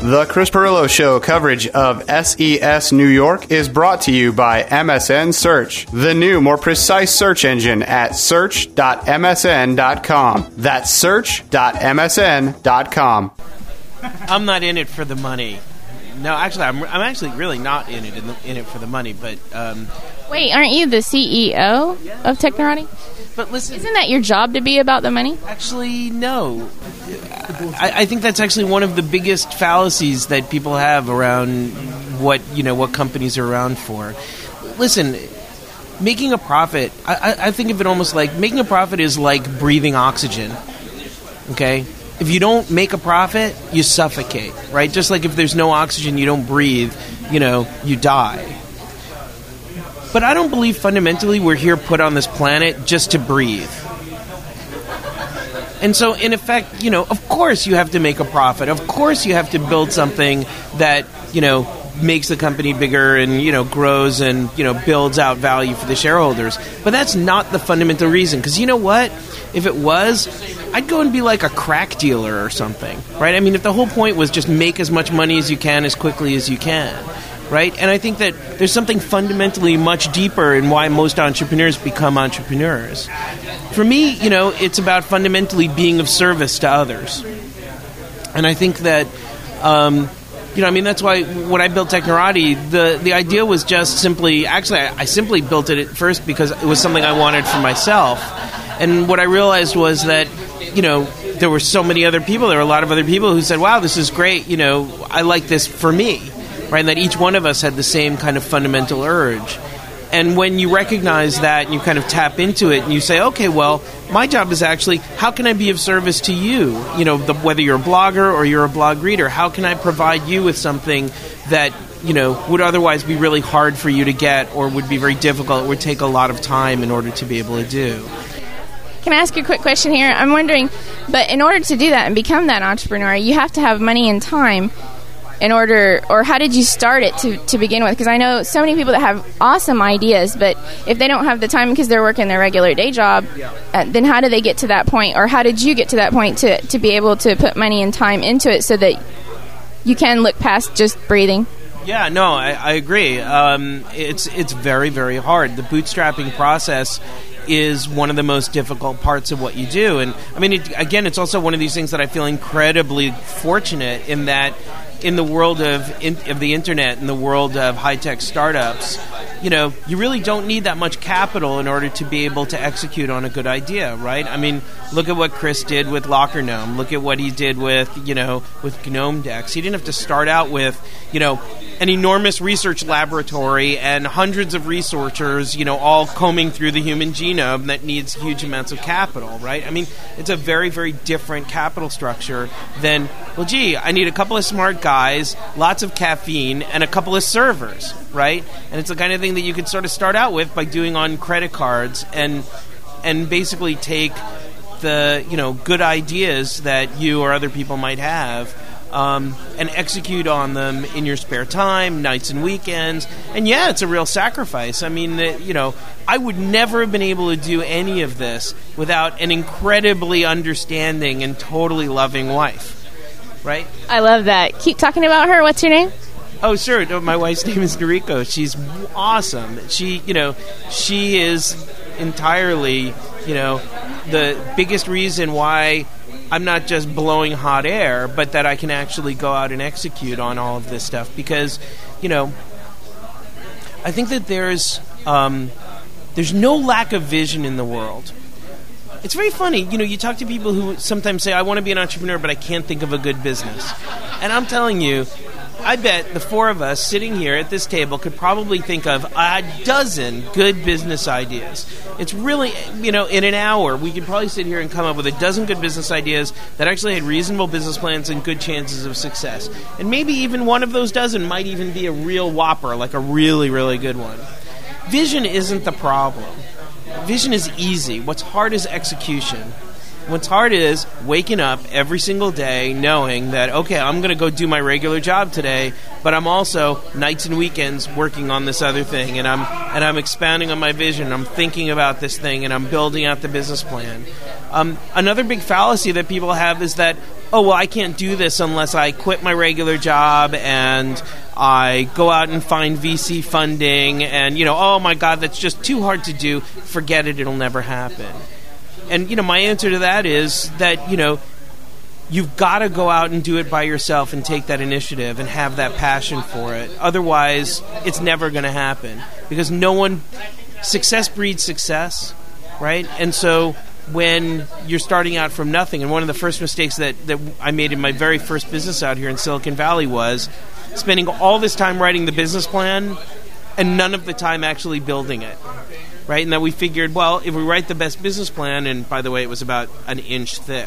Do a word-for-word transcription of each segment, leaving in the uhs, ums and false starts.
The Chris Pirillo Show coverage of S E S New York is brought to you by M S N Search, the new, more precise search engine at search dot M S N dot com. That's search dot M S N dot com. I'm not in it for the money. No, actually, I'm I'm actually really not in it in, the, in it for the money. But um, wait, aren't you the C E O of Technorati? But listen, isn't that your job to be about the money? Actually, no. I, I think that's actually one of the biggest fallacies that people have around what you know what companies are around for. Listen, making a profit. I, I think of it almost like making a profit is like breathing oxygen. Okay, if you don't make a profit, you suffocate. Right? Just like if there's no oxygen, you don't breathe. You know, you die. But I don't believe fundamentally we're here put on this planet just to breathe. And so, in effect, you know, of course you have to make a profit. Of course you have to build something that, you know, makes the company bigger and, you know, grows and, you know, builds out value for the shareholders. But that's not the fundamental reason. Because you know what? If it was, I'd go and be like a crack dealer or something, right? I mean, if the whole point was just make as much money as you can as quickly as you can. Right? And I think that there's something fundamentally much deeper in why most entrepreneurs become entrepreneurs. For me, you know, it's about fundamentally being of service to others. And I think that, um, you know, I mean, that's why when I built Technorati, the, the idea was just simply, actually, I, I simply built it at first because it was something I wanted for myself. And what I realized was that, you know, there were so many other people, there were a lot of other people who said, wow, this is great, you know, I like this for me. Right, and that each one of us had the same kind of fundamental urge. And when you recognize that and you kind of tap into it and you say, okay, well, my job is actually, how can I be of service to you? You know, the, whether you're a blogger or you're a blog reader, how can I provide you with something that, you know, would otherwise be really hard for you to get or would be very difficult, would take a lot of time in order to be able to do? Can I ask you a quick question here? I'm wondering, but in order to do that and become that entrepreneur, you have to have money and time. In order, or how did you start it to, to begin with? Because I know so many people that have awesome ideas, but if they don't have the time because they're working their regular day job, uh, then how do they get to that point? Or how did you get to that point to, to be able to put money and time into it so that you can look past just breathing? Yeah, no, I, I agree. Um, it's it's very, very hard. The bootstrapping process is one of the most difficult parts of what you do. And, I mean, it, again, it's also one of these things that I feel incredibly fortunate in that in the world of in, of the internet, in the world of high-tech startups, you know, you really don't need that much capital in order to be able to execute on a good idea, right? I mean, look at what Chris did with Locker Gnome. Look at what he did with, you know, with GNOME Dex. He didn't have to start out with, you know, an enormous research laboratory and hundreds of researchers, you know, all combing through the human genome that needs huge amounts of capital, right? I mean, it's a very, very different capital structure than, well, gee, I need a couple of smart guys, lots of caffeine, and a couple of servers, right? And it's the kind of thing that you could sort of start out with by doing on credit cards and and basically take the, you know, good ideas that you or other people might have Um, and execute on them in your spare time, nights and weekends. And yeah, it's a real sacrifice. I mean, the, you know, I would never have been able to do any of this without an incredibly understanding and totally loving wife, right? I love that. Keep talking about her. What's your name? Oh, sure. No, my wife's name is Noriko. She's awesome. She, you know, she is entirely, you know, the biggest reason why I'm not just blowing hot air, but that I can actually go out and execute on all of this stuff. Because, you know, I think that there's um, there's no lack of vision in the world. It's very funny. You know, you talk to people who sometimes say, I want to be an entrepreneur, but I can't think of a good business. And I'm telling you, I bet the four of us sitting here at this table could probably think of a dozen good business ideas. It's really, you know, in an hour, we could probably sit here and come up with a dozen good business ideas that actually had reasonable business plans and good chances of success. And maybe even one of those dozen might even be a real whopper, like a really, really good one. Vision isn't the problem. Vision is easy. What's hard is execution. What's hard is waking up every single day knowing that, okay, I'm going to go do my regular job today, but I'm also nights and weekends working on this other thing, and I'm and I'm expounding on my vision, I'm thinking about this thing, and I'm building out the business plan. Um, another big fallacy that people have is that, oh, well, I can't do this unless I quit my regular job and I go out and find V C funding and, you know, oh, my God, that's just too hard to do. Forget it. It'll never happen. And, you know, my answer to that is that, you know, you've got to go out and do it by yourself and take that initiative and have that passion for it. Otherwise, it's never going to happen because no one – success breeds success, right? And so – when you're starting out from nothing, and one of the first mistakes that, that I made in my very first business out here in Silicon Valley was spending all this time writing the business plan and none of the time actually building it, right? And then we figured, well, if we write the best business plan, and by the way, it was about an inch thick,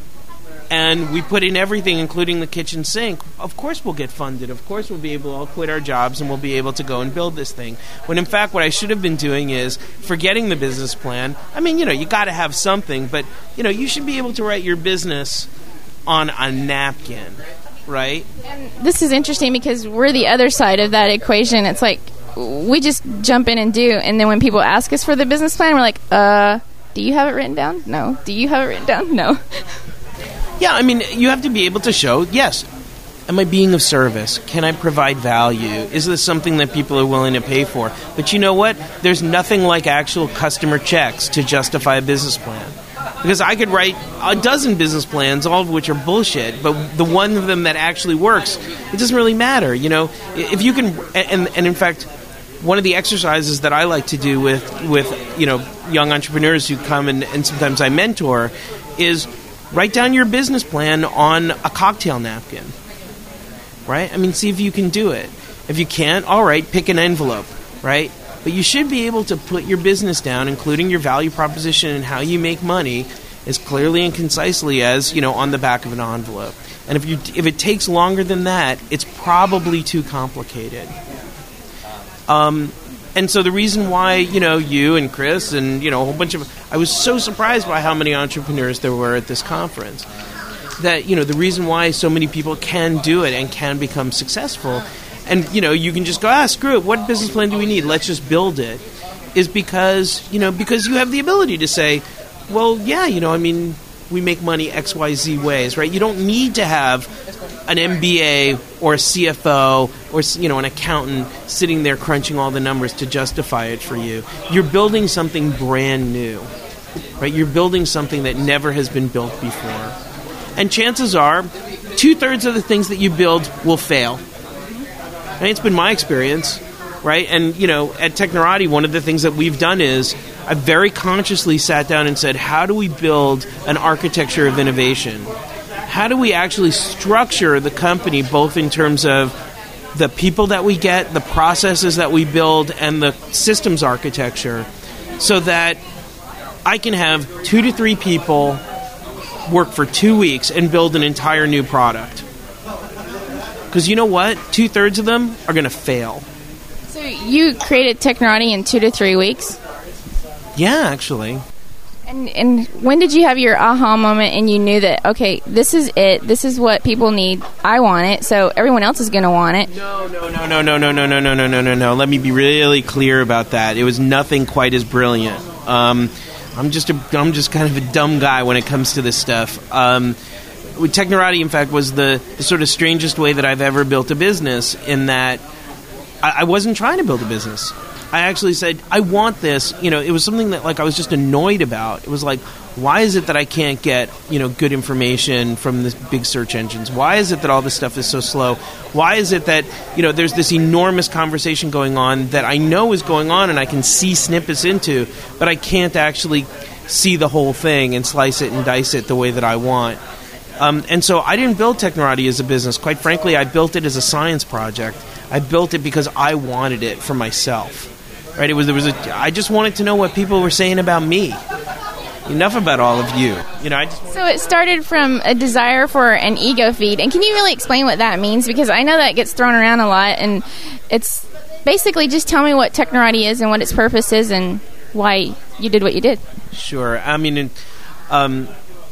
and we put in everything, including the kitchen sink, of course we'll get funded. Of course we'll be able to all quit our jobs and we'll be able to go and build this thing. When in fact what I should have been doing is forgetting the business plan. I mean, you know, you got to have something, but, you know, you should be able to write your business on a napkin, right? And this is interesting because we're the other side of that equation. It's like we just jump in and do, and then when people ask us for the business plan, we're like, uh, do you have it written down? No. Do you have it written down? No. Yeah, I mean, you have to be able to show, yes, am I being of service? Can I provide value? Is this something that people are willing to pay for? But you know what? There's nothing like actual customer checks to justify a business plan. Because I could write a dozen business plans, all of which are bullshit, but the one of them that actually works, it doesn't really matter. You know, if you can, and, and in fact, one of the exercises that I like to do with, with you know, young entrepreneurs who come and, and sometimes I mentor is write down your business plan on a cocktail napkin, right? I mean, see if you can do it. If you can't, all right, pick an envelope, right? But you should be able to put your business down, including your value proposition and how you make money, as clearly and concisely as, you know, on the back of an envelope. And if you if it takes longer than that, it's probably too complicated. Um, and so the reason why, you know, you and Chris and, you know, a whole bunch of... I was so surprised by how many entrepreneurs there were at this conference. That, you know, the reason why so many people can do it and can become successful, and, you know, you can just go, ah, screw it, what business plan do we need? Let's just build it, is because, you know, because you have the ability to say, well, yeah, you know, I mean, we make money X Y Z ways, right? You don't need to have an M B A or a C F O or, you know, an accountant sitting there crunching all the numbers to justify it for you. You're building something brand new, right? You're building something that never has been built before. And chances are, two-thirds of the things that you build will fail. And it's been my experience, right? And, you know, at Technorati, one of the things that we've done is I very consciously sat down and said, how do we build an architecture of innovation? How do we actually structure the company, both in terms of the people that we get, the processes that we build, and the systems architecture, so that I can have two to three people work for two weeks and build an entire new product? Because you know what? Two-thirds of them are going to fail. So you created Technorati in two to three weeks? Yeah, actually. And and when did you have your aha moment and you knew that, okay, this is it, this is what people need, I want it, so everyone else is going to want it? No, no, no, no, no, no, no, no, no, no, no, no, no. Let me be really clear about that. It was nothing quite as brilliant. Um, I'm just a, I'm just kind of a dumb guy when it comes to this stuff. Um, with Technorati, in fact, was the, the sort of strangest way that I've ever built a business, in that I, I wasn't trying to build a business. I actually said, I want this. You know, it was something that, like, I was just annoyed about. It was like, why is it that I can't get, you know, good information from the big search engines? Why is it that all this stuff is so slow? Why is it that, you know, there's this enormous conversation going on that I know is going on and I can see snippets into, but I can't actually see the whole thing and slice it and dice it the way that I want? Um, and so I didn't build Technorati as a business. Quite frankly, I built it as a science project. I built it because I wanted it for myself. Right? It was there was a. I just wanted to know what people were saying about me. Enough about all of you. You know. I just, so it started from a desire for an ego feed, and can you really explain what that means? Because I know that gets thrown around a lot, and it's basically just tell me what Technorati is and what its purpose is and why you did what you did. Sure. I mean, um,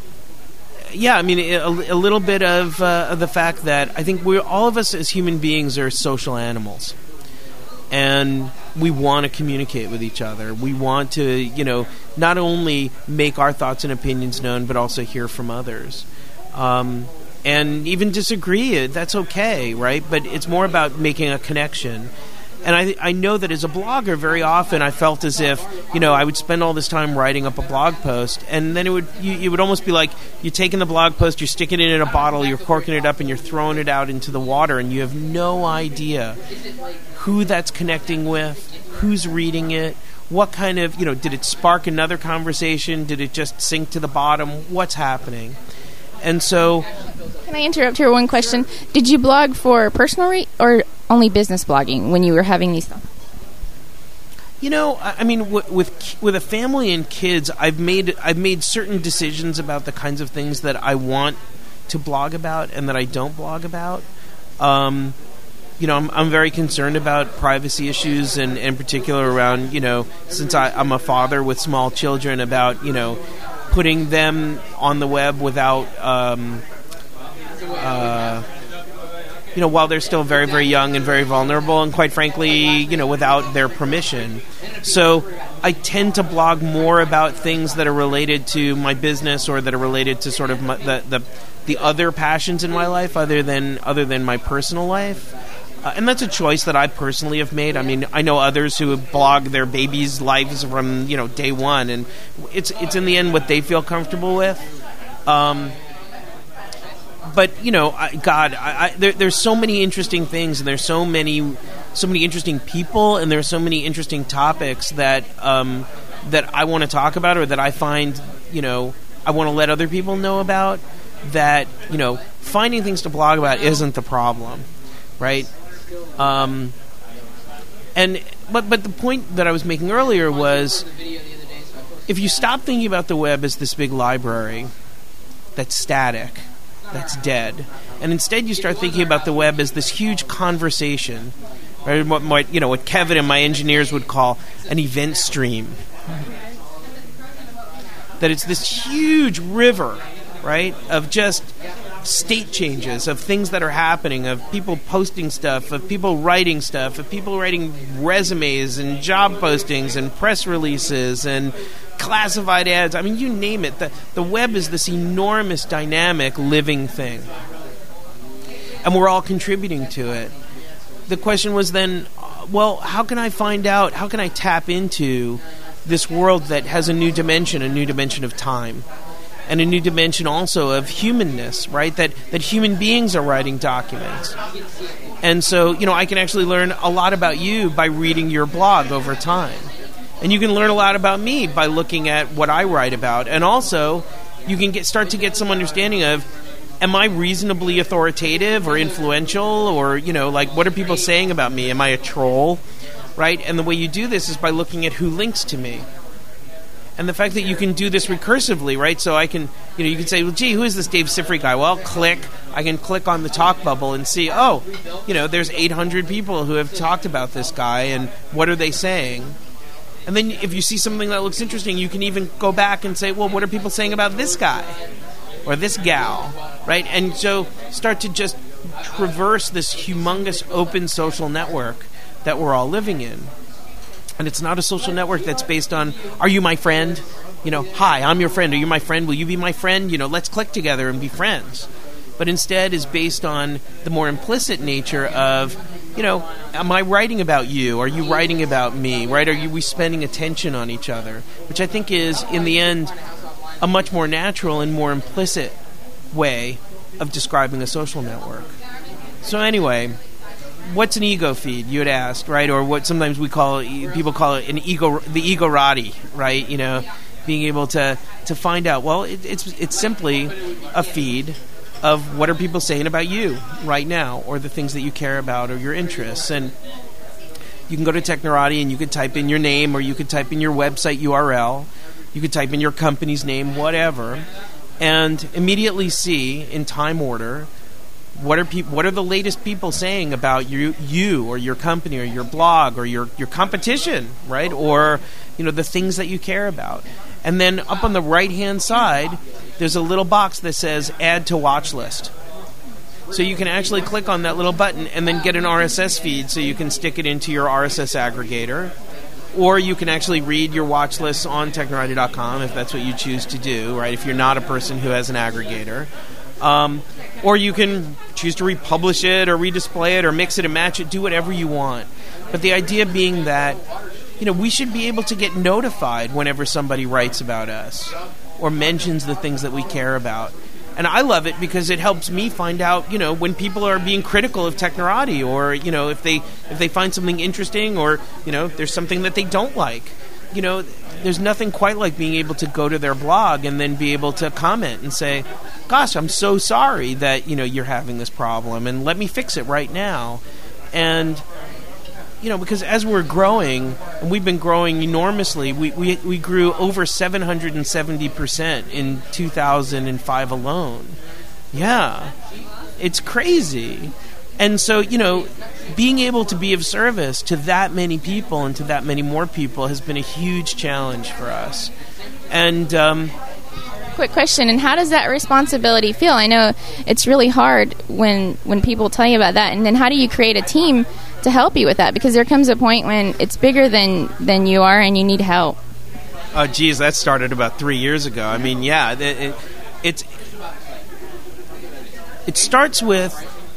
yeah. I mean, a, a little bit of, uh, of the fact that I think we're all of us as human beings are social animals. And we want to communicate with each other. We want to, you know, not only make our thoughts and opinions known, but also hear from others. Um, and even disagree. That's okay, right? But it's more about making a connection. And I I know that as a blogger, very often I felt as if, you know, I would spend all this time writing up a blog post, and then it would you, it would almost be like you're taking the blog post, you're sticking it in a bottle, you're corking it up, and you're throwing it out into the water, and you have no idea who that's connecting with, who's reading it, what kind of, you know, did it spark another conversation? Did it just sink to the bottom? What's happening? And so... Can I interrupt here one question? Did you blog for personal re- or only business blogging when you were having these thoughts? You know, I mean, w- with with a family and kids, I've made I've made certain decisions about the kinds of things that I want to blog about and that I don't blog about. Um, you know, I'm, I'm very concerned about privacy issues, and in particular around, you know, since I, I'm a father with small children, about, you know, putting them on the web without, um, uh, you know, while they're still very, very young and very vulnerable, and quite frankly, you know, without their permission. So I tend to blog more about things that are related to my business, or that are related to sort of my, the, the the other passions in my life, other than other than my personal life. Uh, and that's a choice that I personally have made. I mean, I know others who blog their babies' lives from, you know, day one, and it's it's in the end what they feel comfortable with. Um, but you know, I, God, I, I, there, there's so many interesting things, and there's so many so many interesting people, and there's so many interesting topics that um, that I want to talk about, or that I find, you know, I want to let other people know about. That, you know, finding things to blog about isn't the problem, right? Um, and but but the point that I was making earlier was, if you stop thinking about the web as this big library that's static, that's dead, and instead you start thinking about the web as this huge conversation, right? What, what you know, what Kevin and my engineers would call an event stream. That it's this huge river, right, of just state changes, of things that are happening, of people posting stuff, of people writing stuff, of people writing resumes and job postings and press releases and classified ads. I mean, you name it. The, the web is this enormous, dynamic, living thing. And we're all contributing to it. The question was then, well, how can I find out, how can I tap into this world that has a new dimension, a new dimension of time? And a new dimension also of humanness, right? That that human beings are writing documents. And so, you know, I can actually learn a lot about you by reading your blog over time. And you can learn a lot about me by looking at what I write about. And also, you can get start to get some understanding of, am I reasonably authoritative or influential? Or, you know, like, what are people saying about me? Am I a troll? Right? And the way you do this is by looking at who links to me. And the fact that you can do this recursively, right? So I can, you know, you can say, well, gee, who is this Dave Sifry guy? Well, click. I can click on the talk bubble and see, oh, you know, there's eight hundred people who have talked about this guy, and what are they saying? And then if you see something that looks interesting, you can even go back and say, well, what are people saying about this guy or this gal, right? And so start to just traverse this humongous open social network that we're all living in. And it's not a social network that's based on, are you my friend? You know, hi, I'm your friend. Are you my friend? Will you be my friend? You know, let's click together and be friends. But instead is based on the more implicit nature of, you know, am I writing about you? Are you writing about me? Right? Are you, we spending attention on each other? Which I think is, in the end, a much more natural and more implicit way of describing a social network. So anyway, what's an ego feed? You had asked, right? Or what sometimes we call people call it an ego, the egorati, right? You know, being able to, to find out. Well, it, it's it's simply a feed of what are people saying about you right now, or the things that you care about, or your interests. And you can go to Technorati and you could type in your name, or you could type in your website U R L. You could type in your company's name, whatever, and immediately see in time order, What are peop- What are the latest people saying about you, you, or your company, or your blog, or your, your competition, right? Or, you know, the things that you care about. And then up on the right-hand side, there's a little box that says "Add to Watch List." So you can actually click on that little button and then get an R S S feed, so you can stick it into your R S S aggregator. Or you can actually read your watch lists on Technorati dot com if that's what you choose to do, right? If you're not a person who has an aggregator. Um, or you can choose to republish it or redisplay it or mix it and match it, do whatever you want. But the idea being that, you know, we should be able to get notified whenever somebody writes about us or mentions the things that we care about. And I love it because it helps me find out, you know, when people are being critical of Technorati, or, you know, if they if they find something interesting, or, you know, there's something that they don't like. You know, there's nothing quite like being able to go to their blog and then be able to comment and say, gosh, I'm so sorry that, you know, you're having this problem, and let me fix it right now. And, you know, because as we're growing, and we've been growing enormously, we, we, we grew over seven hundred seventy percent in two thousand five alone. Yeah, it's crazy. And so, you know, being able to be of service to that many people and to that many more people has been a huge challenge for us. And um, quick question, and how does that responsibility feel? I know it's really hard when when people tell you about that, and then how do you create a team to help you with that? Because there comes a point when it's bigger than, than you are and you need help. Oh, geez, that started about three years ago. I mean, yeah, it, it, it's, it starts with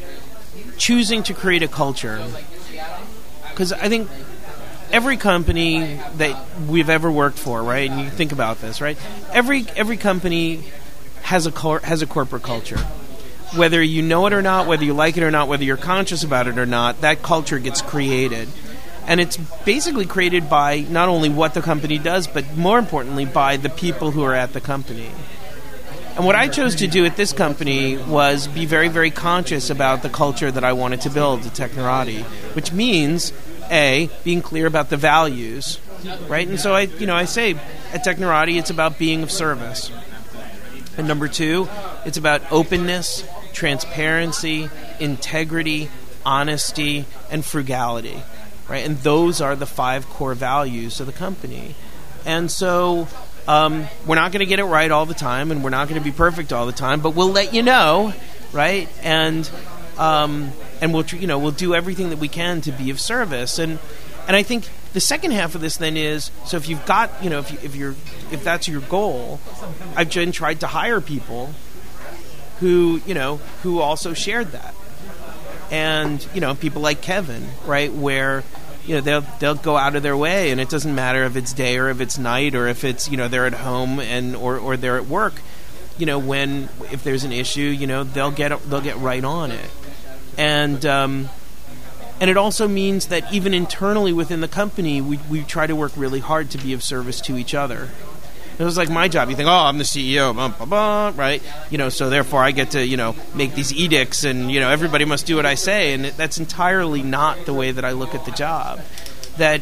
choosing to create a culture. Because I think every company that we've ever worked for, right, and you think about this, right, every every company has a cor- has a corporate culture. Whether you know it or not, whether you like it or not, whether you're conscious about it or not, that culture gets created. And it's basically created by not only what the company does, but more importantly, by the people who are at the company. And what I chose to do at this company was be very, very conscious about the culture that I wanted to build at Technorati, which means, A, being clear about the values, right? And so I, you know, I say at Technorati, it's about being of service. And number two, it's about openness, transparency, integrity, honesty, and frugality, right? And those are the five core values of the company. And so um, we're not going to get it right all the time, and we're not going to be perfect all the time, but we'll let you know, right? And um, and we'll you know we'll do everything that we can to be of service. And and I think the second half of this then is, so if you've got, you know, if you, if you're if that's your goal, I've then tried to hire people who, you know, who also shared that. And, you know, people like Kevin, right, where, you know, they'll they'll go out of their way, and it doesn't matter if it's day or if it's night or if it's, you know, they're at home and or, or they're at work. You know, when if there's an issue, you know, they'll get they'll get right on it. And um And it also means that even internally within the company, we we try to work really hard to be of service to each other. It was like my job. You think, oh, I'm the C E O, blah, blah, blah, right? You know, so therefore I get to, you know, make these edicts, and, you know, everybody must do what I say. And that's entirely not the way that I look at the job. That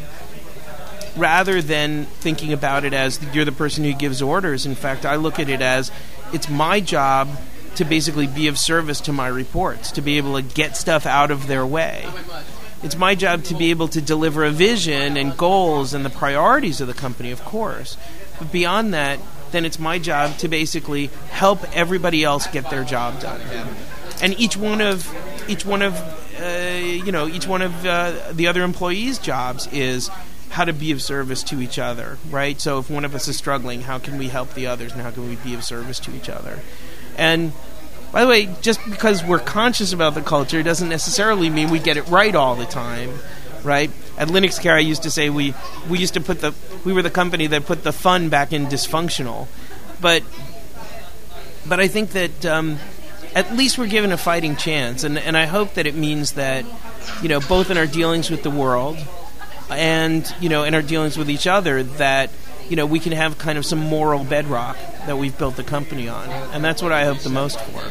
rather than thinking about it as you're the person who gives orders, in fact, I look at it as it's my job to basically be of service to my reports, to be able to get stuff out of their way. It's my job to be able to deliver a vision and goals and the priorities of the company, of course. But beyond that, then it's my job to basically help everybody else get their job done. And each one of each one of uh, you know each one of uh, the other employees' jobs is how to be of service to each other, right? So if one of us is struggling, how can we help the others, and how can we be of service to each other? And by the way, just because we're conscious about the culture doesn't necessarily mean we get it right all the time, right? At LinuxCare, I used to say we, we used to put the we were the company that put the fun back in dysfunctional, but but I think that um, at least we're given a fighting chance, and and I hope that it means that, you know, both in our dealings with the world and, you know, in our dealings with each other, that, you know, we can have kind of some moral bedrock that we've built the company on. And that's what I hope the most for.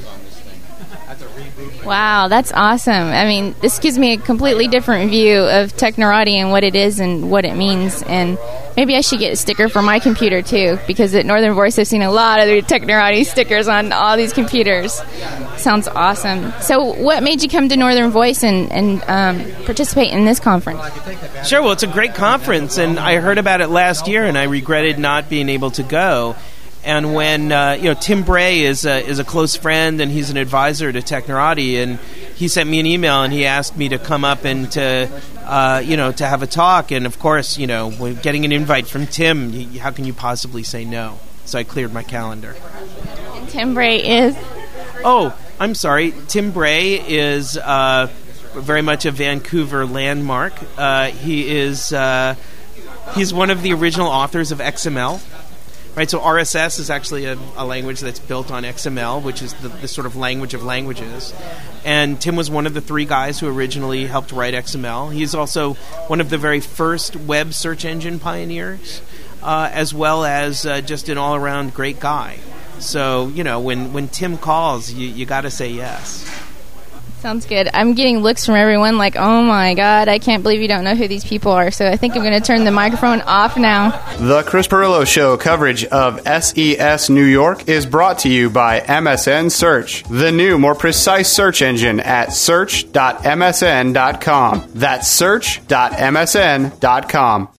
Wow, that's awesome. I mean, this gives me a completely different view of Technorati and what it is and what it means. And maybe I should get a sticker for my computer, too, because at Northern Voice I've seen a lot of the Technorati stickers on all these computers. Sounds awesome. So what made you come to Northern Voice and, and um, participate in this conference? Sure, well, it's a great conference, and I heard about it last year, and I regretted not being able to go. And when, uh, you know, Tim Bray is a, is a close friend, and he's an advisor to Technorati, and he sent me an email, and he asked me to come up and to, uh, you know, to have a talk. And, of course, you know, getting an invite from Tim, how can you possibly say no? So I cleared my calendar. And Tim Bray is? Oh, I'm sorry. Tim Bray is uh, very much a Vancouver landmark. Uh, he is uh, he's one of the original authors of X M L. Right, so R S S is actually a, a language that's built on X M L, which is the, the sort of language of languages. And Tim was one of the three guys who originally helped write X M L. He's also one of the very first web search engine pioneers, uh, as well as uh, just an all-around great guy. So, you know, when, when Tim calls, you, you got to say yes. Sounds good. I'm getting looks from everyone like, oh my God, I can't believe you don't know who these people are. So I think I'm going to turn the microphone off now. The Chris Pirillo Show coverage of S E S New York is brought to you by M S N Search, the new, more precise search engine at search dot M S N dot com. That's search dot M S N dot com.